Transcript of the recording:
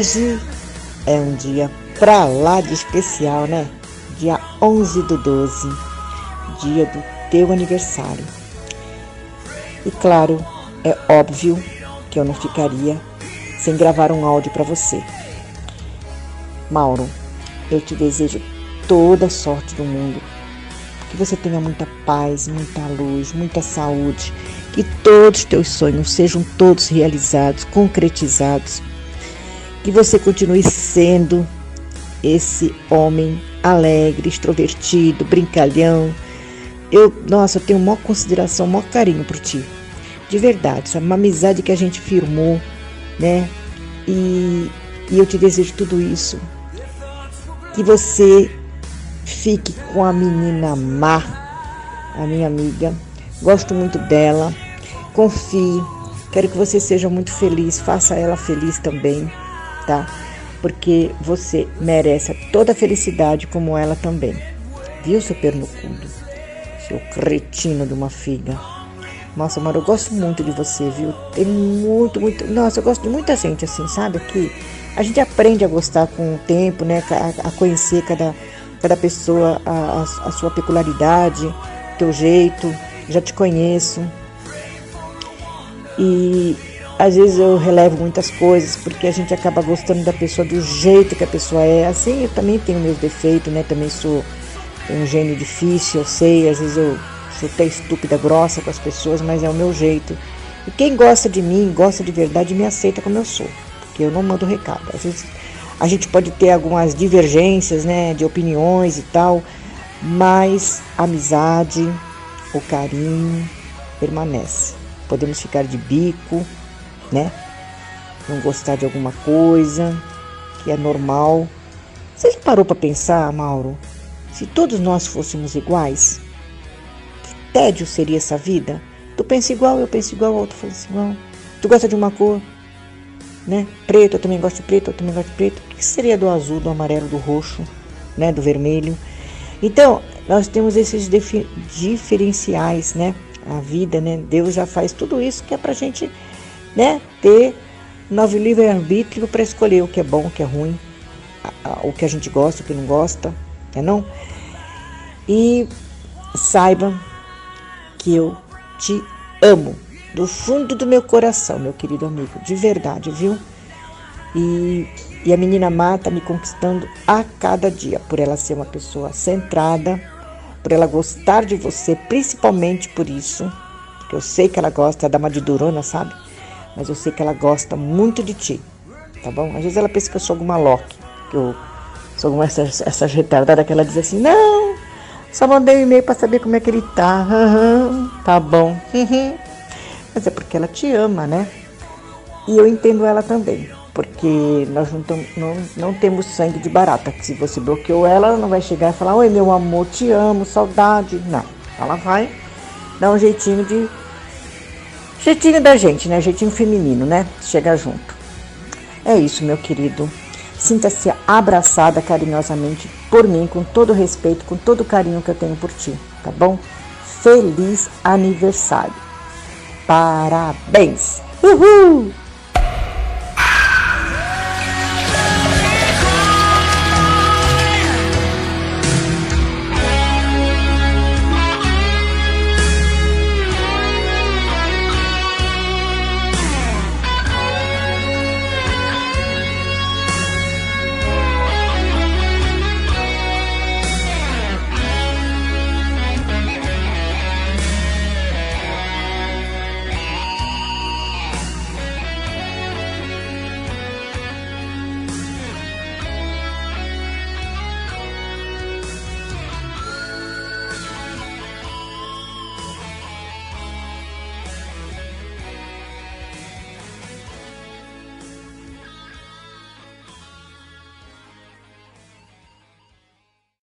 hoje é um dia pra lá de especial, né? Dia 11/12, dia do teu aniversário. E claro, é óbvio que eu não ficaria sem gravar um áudio para você. Mauro, eu te desejo toda a sorte do mundo, que você tenha muita paz, muita luz, muita saúde, que todos os teus sonhos sejam todos realizados, concretizados, que você continue sendo esse homem alegre, extrovertido, brincalhão. Eu tenho maior consideração, maior carinho por ti, de verdade, sabe? Uma amizade que a gente firmou, né? E eu te desejo tudo isso, que você fique com a menina Má, a minha amiga. Gosto muito dela. Confie. Quero que você seja muito feliz. Faça ela feliz também, tá? Porque você merece toda a felicidade como ela também. Viu, seu pernucudo? Seu cretino de uma figa. Nossa, Mauro, eu gosto muito de você, viu? Tem muito... Nossa, eu gosto de muita gente assim, sabe? Que a gente aprende a gostar com o tempo, né? A conhecer cada pessoa, a sua peculiaridade, teu jeito. Já te conheço. E às vezes eu relevo muitas coisas, porque a gente acaba gostando da pessoa do jeito que a pessoa é. Assim, eu também tenho meus defeitos, né? Também sou um gênio difícil, eu sei. Às vezes eu sou até estúpida, grossa com as pessoas, mas é o meu jeito. E quem gosta de mim, gosta de verdade, me aceita como eu sou, porque eu não mando recado. Às vezes a gente pode ter algumas divergências, né, de opiniões e tal, mas a amizade, o carinho permanece. Podemos ficar de bico, né, não gostar de alguma coisa, que é normal. Você já parou para pensar, Mauro, se todos nós fôssemos iguais? Que tédio seria essa vida? Tu pensa igual, eu penso igual, o outro pensa igual. Tu gosta de uma cor, né? Preto, eu também gosto de preto, eu também gosto de preto. O que seria do azul, do amarelo, do roxo, né? Do vermelho? Então, nós temos esses diferenciais, né? A vida, né? Deus já faz tudo isso que é pra gente, né? Ter novo livre-arbítrio para escolher o que é bom, o que é ruim, o que a gente gosta, o que não gosta, né não? E saiba que eu te amo do fundo do meu coração, meu querido amigo, de verdade, viu? E a menina Má tá me conquistando a cada dia, por ela ser uma pessoa centrada, por ela gostar de você, principalmente por isso, porque eu sei que ela gosta da uma de durona, sabe? Mas eu sei que ela gosta muito de ti, tá bom? Às vezes ela pensa que eu sou alguma Loki, que eu sou alguma essa retardada que ela diz assim, não, só mandei um e-mail para saber como é que ele tá, tá bom, mas é porque ela te ama, né? E eu entendo ela também, porque nós não temos sangue de barata, que se você bloqueou ela não vai chegar e falar, oi meu amor, te amo, saudade, não, ela vai dar um jeitinho da gente, né? Jeitinho feminino, né? Chega junto. É isso, meu querido. Sinta-se abraçada carinhosamente por mim, com todo o respeito, com todo o carinho que eu tenho por ti, tá bom? Feliz aniversário. Parabéns! Uhul!